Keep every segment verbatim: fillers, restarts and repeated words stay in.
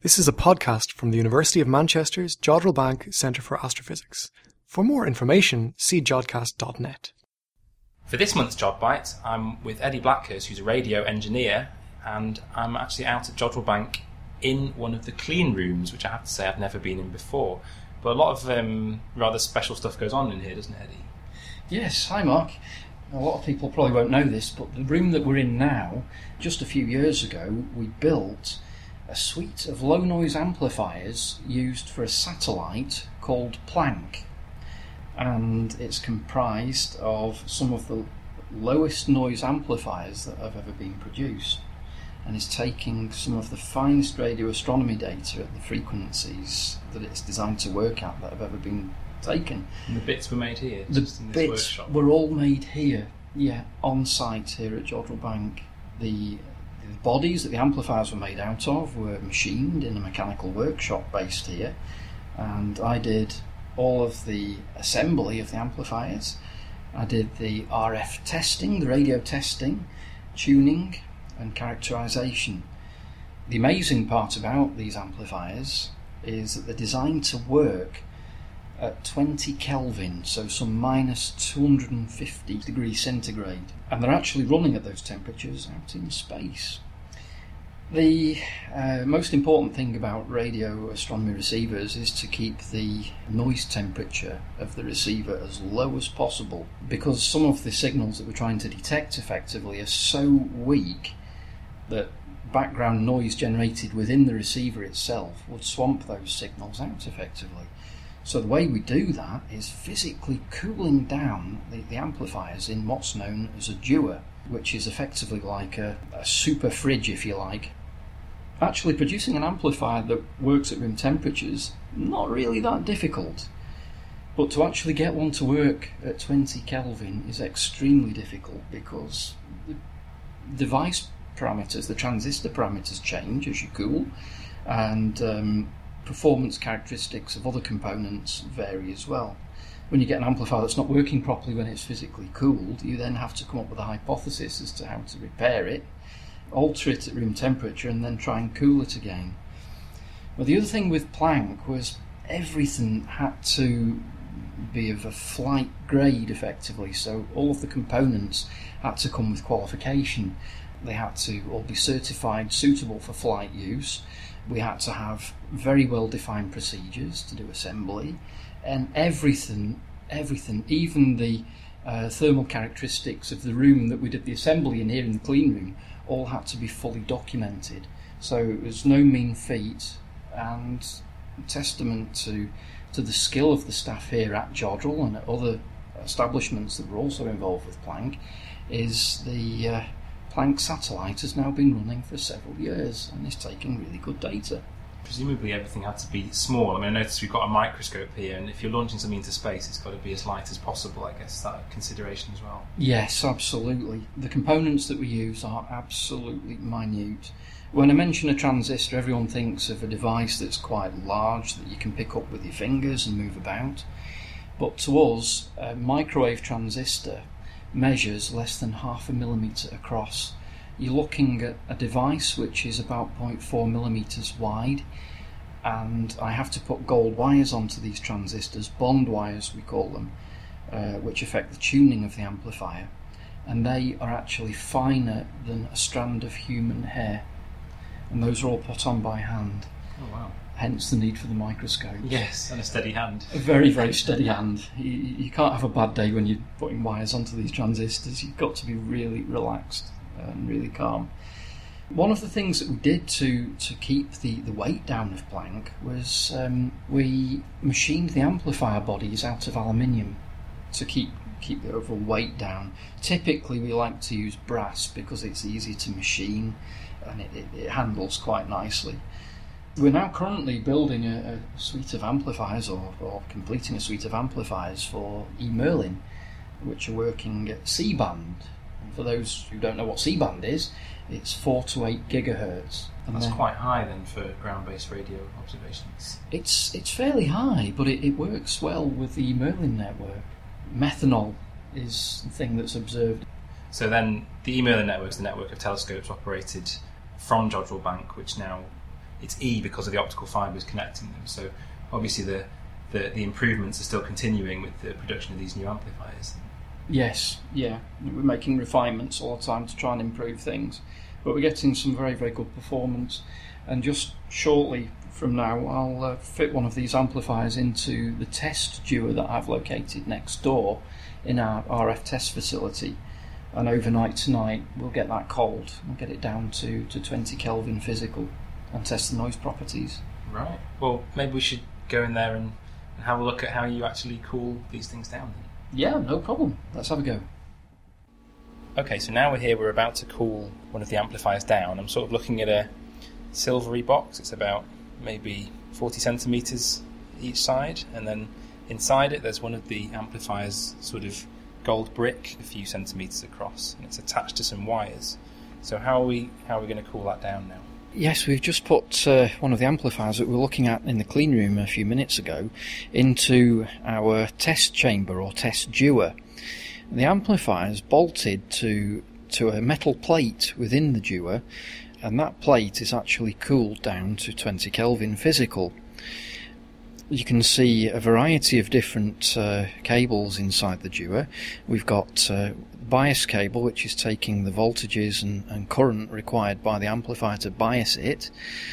This is a podcast from the University of Manchester's Jodrell Bank Centre for Astrophysics. For more information, see jodcast dot net. For this month's Jod Bite, I'm with Eddie Blackhurst, who's a radio engineer, and I'm actually out at Jodrell Bank in one of the clean rooms, which I have to say I've never been in before. But a lot of um, rather special stuff goes on in here, doesn't it, Eddie? Yes, hi Mark. A lot of people probably won't know this, but the room that we're in now, just a few years ago, we built a suite of low noise amplifiers used for a satellite called Planck. And it's comprised of some of the lowest noise amplifiers that have ever been produced, and is taking some of the finest radio astronomy data at the frequencies that it's designed to work at that have ever been taken. And the bits were made here? The just in this bits workshop. were all made here, yeah, on site here at Jodrell Bank. The, the bodies that the amplifiers were made out of were machined in a mechanical workshop based here, and I did all of the assembly of the amplifiers. I did the R F testing, the radio testing, tuning and characterisation. The amazing part about these amplifiers is that they're designed to work at twenty Kelvin, so some minus two hundred fifty degrees centigrade, and they're actually running at those temperatures out in space. The uh, most important thing about radio astronomy receivers is to keep the noise temperature of the receiver as low as possible, because some of the signals that we're trying to detect effectively are so weak that background noise generated within the receiver itself would swamp those signals out effectively. So the way we do that is physically cooling down the, the amplifiers in what's known as a dewar, which is effectively like a, a super fridge, if you like. Actually, producing an amplifier that works at room temperatures, not really that difficult. But to actually get one to work at twenty Kelvin is extremely difficult, because the device parameters, the transistor parameters change as you cool, and um, performance characteristics of other components vary as well. When you get an amplifier that's not working properly when it's physically cooled, you then have to come up with a hypothesis as to how to repair it, alter it at room temperature, and then try and cool it again. But the other thing with Planck was everything had to be of a flight grade effectively, so all of the components had to come with qualification. They had to all be certified suitable for flight use. We had to have very well defined procedures to do assembly, and everything, everything, even the uh, thermal characteristics of the room that we did the assembly in here in the clean room, all had to be fully documented. So it was no mean feat, and testament to to the skill of the staff here at Jodrell and at other establishments that were also involved with Planck is the uh, Planck satellite has now been running for several years and is taking really good data. Presumably everything had to be small. I mean, I noticed we've got a microscope here, and if you're launching something into space, it's got to be as light as possible. I guess that a consideration as well. Yes, absolutely. The components that we use are absolutely minute. When I mention a transistor, everyone thinks of a device that's quite large that you can pick up with your fingers and move about. But to us, a microwave transistor measures less than half a millimetre across. You're looking at a device which is about zero point four millimetres wide, and I have to put gold wires onto these transistors, bond wires we call them, uh, which affect the tuning of the amplifier, and they are actually finer than a strand of human hair, and those are all put on by hand. Oh wow. Hence the need for the microscope. Yes, and a steady hand. A very, very steady hand. You, you can't have a bad day when you're putting wires onto these transistors. You've got to be really relaxed and really calm. One of the things that we did to, to keep the, the weight down of Planck was um, we machined the amplifier bodies out of aluminium to keep keep the overall weight down. Typically we like to use brass because it's easy to machine and it, it, it handles quite nicely. We're now currently building a, a suite of amplifiers, or, or completing a suite of amplifiers for eMerlin, which are working at C-band. And for those who don't know what C-band is, it's four to eight gigahertz. And that's quite high then for ground-based radio observations. It's it's fairly high, but it, it works well with the eMerlin network. Methanol is the thing that's observed. So then the eMerlin network is the network of telescopes operated from Jodrell Bank, which now it's E because of the optical fibres connecting them. So obviously the, the, the improvements are still continuing with the production of these new amplifiers. Yes, yeah. We're making refinements all the time to try and improve things. But we're getting some very, very good performance. And just shortly from now, I'll uh, fit one of these amplifiers into the test Dewar that I've located next door in our R F test facility. And overnight tonight, we'll get that cold. We'll get it down to, to twenty Kelvin physical and test the noise properties. Right. Well, maybe we should go in there and, and have a look at how you actually cool these things down then. Yeah, no problem. Let's have a go. Okay, so now we're here, we're about to cool one of the amplifiers down. I'm sort of looking at a silvery box. It's about maybe forty centimetres each side, and then inside it there's one of the amplifiers, sort of gold brick, a few centimetres across, and it's attached to some wires. So how are we, how are we going to cool that down now? Yes, we've just put uh, one of the amplifiers that we were looking at in the clean room a few minutes ago into our test chamber or test Dewar. The amplifier is bolted to to a metal plate within the Dewar, and that plate is actually cooled down to twenty Kelvin physical. You can see a variety of different uh, cables inside the Dewar. We've got uh, bias cable, which is taking the voltages and, and current required by the amplifier to bias it.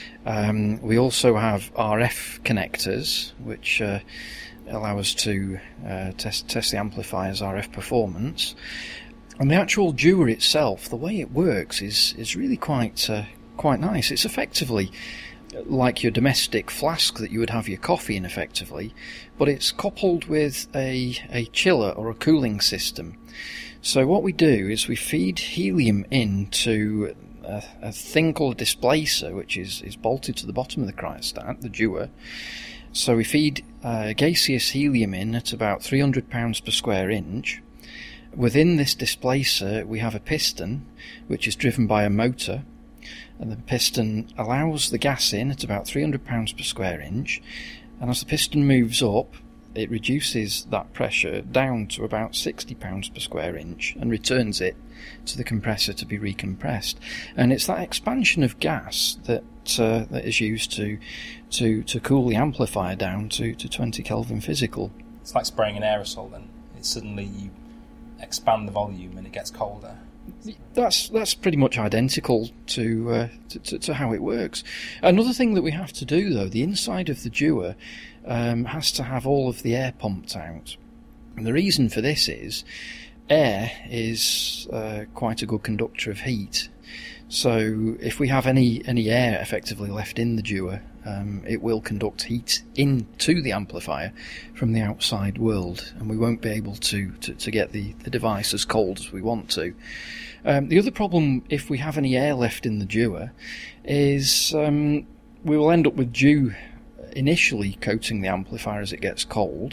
Um, we also have R F connectors, which uh, allow us to uh, test test the amplifier's R F performance. And the actual Dewar itself, the way it works is is really quite uh, quite nice. It's effectively like your domestic flask that you would have your coffee in, effectively, but it's coupled with a, a chiller or a cooling system. So what we do is we feed helium into a, a thing called a displacer, which is, is bolted to the bottom of the cryostat, the Dewar. So we feed uh, gaseous helium in at about three hundred pounds per square inch. Within this displacer we have a piston which is driven by a motor, and the piston allows the gas in at about three hundred pounds per square inch, and as the piston moves up it reduces that pressure down to about sixty pounds per square inch and returns it to the compressor to be recompressed. And it's that expansion of gas that uh, that is used to to to cool the amplifier down to, to twenty Kelvin physical. It's like spraying an aerosol then. It's suddenly you expand the volume and it gets colder. That's that's pretty much identical to, uh, to, to to how it works. Another thing that we have to do, though, the inside of the Dewar um, has to have all of the air pumped out, and the reason for this is air is uh, quite a good conductor of heat. So if we have any any air effectively left in the Dewar, um, it will conduct heat into the amplifier from the outside world, and we won't be able to, to, to get the, the device as cold as we want to. Um, the other problem, if we have any air left in the Dewar, is um, we will end up with dew initially coating the amplifier as it gets cold,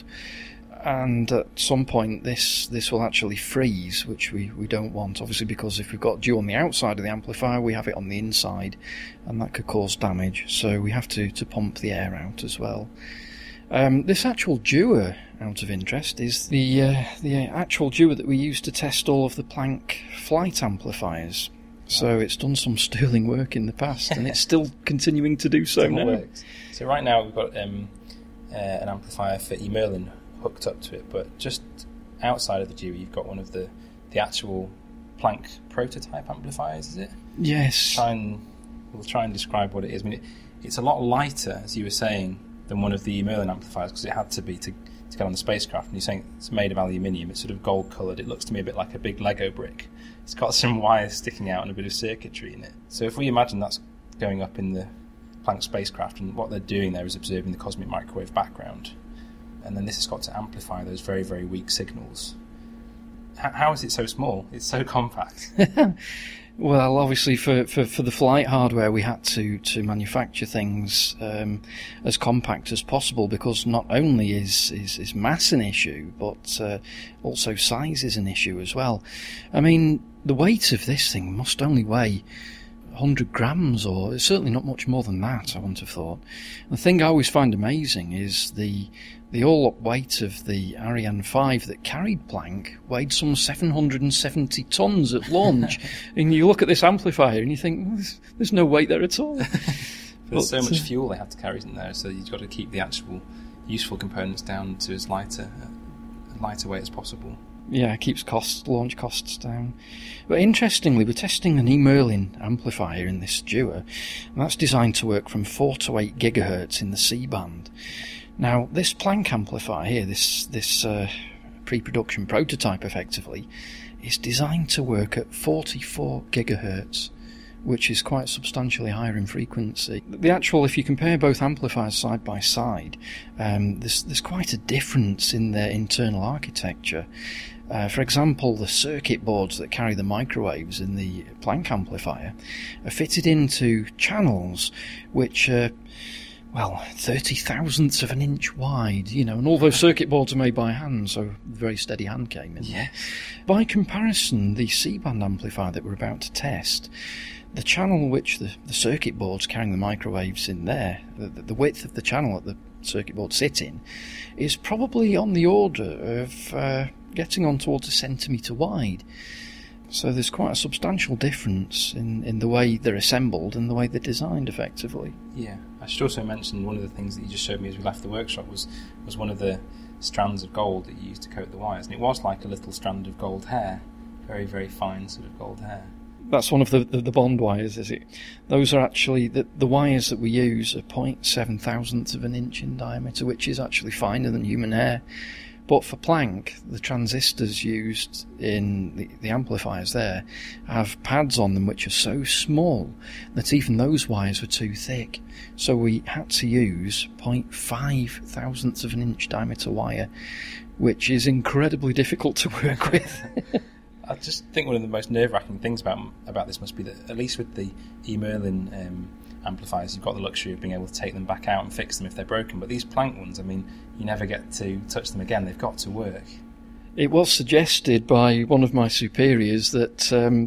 and at some point this this will actually freeze, which we, we don't want, obviously, because if we've got dew on the outside of the amplifier we have it on the inside, and that could cause damage, so we have to, to pump the air out as well. Um, this actual Dewar, out of interest, is the uh, the actual Dewar that we use to test all of the Planck flight amplifiers. So it's done some sterling work in the past, and it's still continuing to do so now. Works. So right now we've got um, uh, an amplifier for E Merlin hooked up to it, but just outside of the Dewar you've got one of the, the actual Planck prototype amplifiers, is it? Yes. Try and, we'll try and describe what it is. I mean, it, it's a lot lighter, as you were saying, than one of the E Merlin amplifiers, because it had to be to, to get on the spacecraft, and you're saying it's made of aluminium, it's sort of gold coloured, it looks to me a bit like a big Lego brick. It's got some wires sticking out and a bit of circuitry in it. So if we imagine that's going up in the Planck spacecraft, and what they're doing there is observing the cosmic microwave background, and then this has got to amplify those very, very weak signals. H- how is it so small? It's so compact. Well, obviously, for, for, for the flight hardware, we had to, to manufacture things um, as compact as possible, because not only is, is, is mass an issue, but uh, also size is an issue as well. I mean, the weight of this thing must only weigh one hundred grams, or it's certainly not much more than that, I wouldn't have thought. The thing I always find amazing is the the all-up weight of the Ariane five that carried Planck weighed some seven hundred seventy tonnes at launch. And you look at this amplifier and you think, well, there's, there's no weight there at all. there's so But, much uh, fuel they have to carry, isn't there? So you've got to keep the actual useful components down to as lighter, uh, lighter weight as possible. Yeah, it keeps costs, launch costs down. But interestingly, we're testing an E Merlin amplifier in this Dewar, and that's designed to work from four to eight gigahertz in the C band. Now, this Planck amplifier here, this this uh, pre-production prototype, effectively, is designed to work at forty-four gigahertz, which is quite substantially higher in frequency. The actual, if you compare both amplifiers side by side, um, there's, there's quite a difference in their internal architecture. Uh, for example, the circuit boards that carry the microwaves in the Planck amplifier are fitted into channels which are, well, thirty thousandths of an inch wide, you know, and all those circuit boards are made by hand, so very steady hand came in. Yeah. By comparison, the C-band amplifier that we're about to test, the channel which the, the circuit boards carrying the microwaves in there, the, the width of the channel that the circuit boards sit in, is probably on the order of uh, getting on towards a centimetre wide. So there's quite a substantial difference in, in the way they're assembled and the way they're designed, effectively. Yeah. I should also mention one of the things that you just showed me as we left the workshop was, was one of the strands of gold that you used to coat the wires. And it was like a little strand of gold hair. Very, very fine sort of gold hair. That's one of the, the, the bond wires, is it? Those are actually, the, the wires that we use are zero point seven thousandths of an inch in diameter, which is actually finer than human hair. But for Planck, the transistors used in the, the amplifiers there have pads on them which are so small that even those wires were too thick. So we had to use zero point five thousandths of an inch diameter wire, which is incredibly difficult to work with. I just think one of the most nerve-wracking things about about this must be that, at least with the E Merlin um, amplifiers, you've got the luxury of being able to take them back out and fix them if they're broken. But these Planck ones, I mean, you never get to touch them again. They've got to work. It was suggested by one of my superiors that um,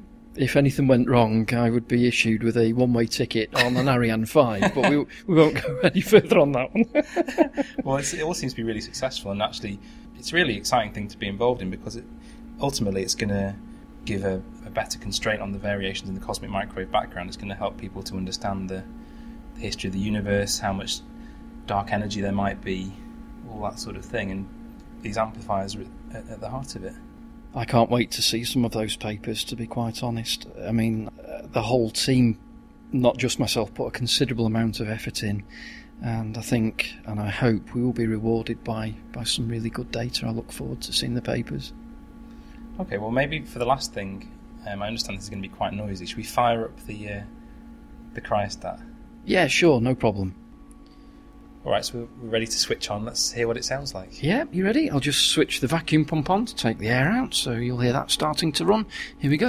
if anything went wrong, I would be issued with a one-way ticket on an Ariane five, but we we won't go any further on that one. Well, it's, it all seems to be really successful, and actually, it's a really exciting thing to be involved in because it, ultimately it's going to give a, a better constraint on the variations in the cosmic microwave background. It's going to help people to understand the, the history of the universe, how much dark energy there might be, all that sort of thing, and these amplifiers are at, at the heart of it. I can't wait to see some of those papers, to be quite honest. I mean, uh, the whole team, not just myself, put a considerable amount of effort in, and I think, and I hope, we will be rewarded by, by some really good data. I look forward to seeing the papers. Okay, well, maybe for the last thing, um, I understand this is going to be quite noisy. Should we fire up the uh, the cryostat? Yeah, sure, no problem. All right, so we're ready to switch on. Let's hear what it sounds like. Yeah, you ready? I'll just switch the vacuum pump on to take the air out, so you'll hear that starting to run. Here we go.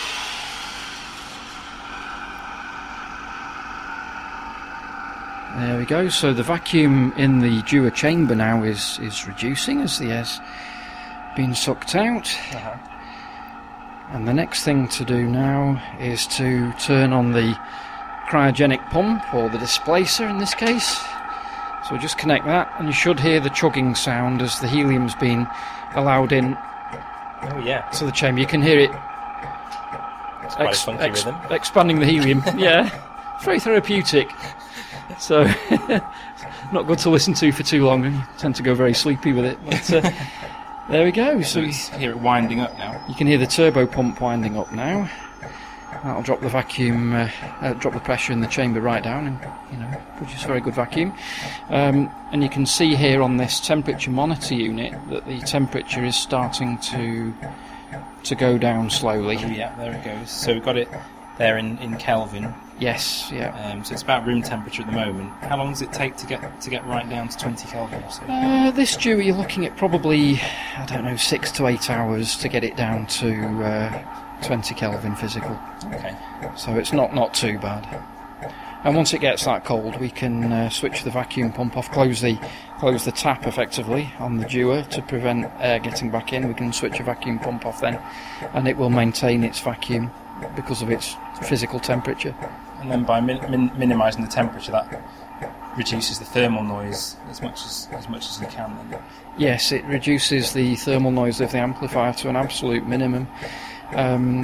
There we go. So the vacuum in the Dewar chamber now is, is reducing as the air's been sucked out. Uh-huh. And the next thing to do now is to turn on the cryogenic pump, or the displacer in this case. So just connect that, and you should hear the chugging sound as the helium's been allowed in. Oh yeah. To the chamber. You can hear it It's quite ex- a funky ex- rhythm. expanding the helium. Yeah, very therapeutic. So not good to listen to for too long, and you tend to go very sleepy with it. But uh, there we go. So So you hear it winding up now. you can hear the turbo pump winding up now. That'll drop the vacuum, uh, uh, drop the pressure in the chamber right down, and you know, produce a very good vacuum. Um, and you can see here on this temperature monitor unit that the temperature is starting to to go down slowly. Oh, yeah, there it goes. So we've got it there in, in Kelvin. Yes, yeah. Um, so it's about room temperature at the moment. How long does it take to get to get right down to twenty Kelvin or so? Uh, this Dewar, you're looking at probably, I don't know, six to eight hours to get it down to uh, twenty Kelvin physical. Okay. So it's not, not too bad. And once it gets that cold, we can uh, switch the vacuum pump off, close the close the tap effectively on the Dewar to prevent air getting back in. We can switch a vacuum pump off then, and it will maintain its vacuum because of its physical temperature. And then by min- min- minimising the temperature, that reduces the thermal noise as much as as much as you can. Then. Yes, it reduces the thermal noise of the amplifier to an absolute minimum. Um,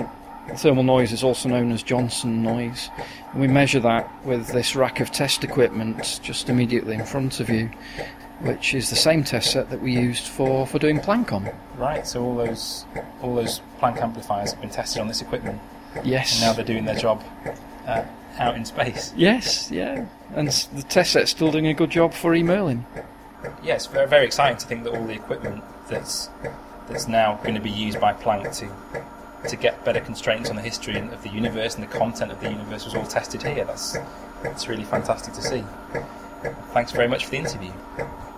thermal noise is also known as Johnson noise, and we measure that with this rack of test equipment just immediately in front of you, which is the same test set that we used for, for doing Planck on. Right, so all those all those Planck amplifiers have been tested on this equipment. Yes. And now they're doing their job uh, out in space. Yes, yeah. And s- the test set's still doing a good job for E. Merlin. Yeah, it's very, very exciting to think that all the equipment that's that's now going to be used by Planck to to get better constraints on the history of the universe and the content of the universe was all tested here. That's that's really fantastic to see. Thanks very much for the interview.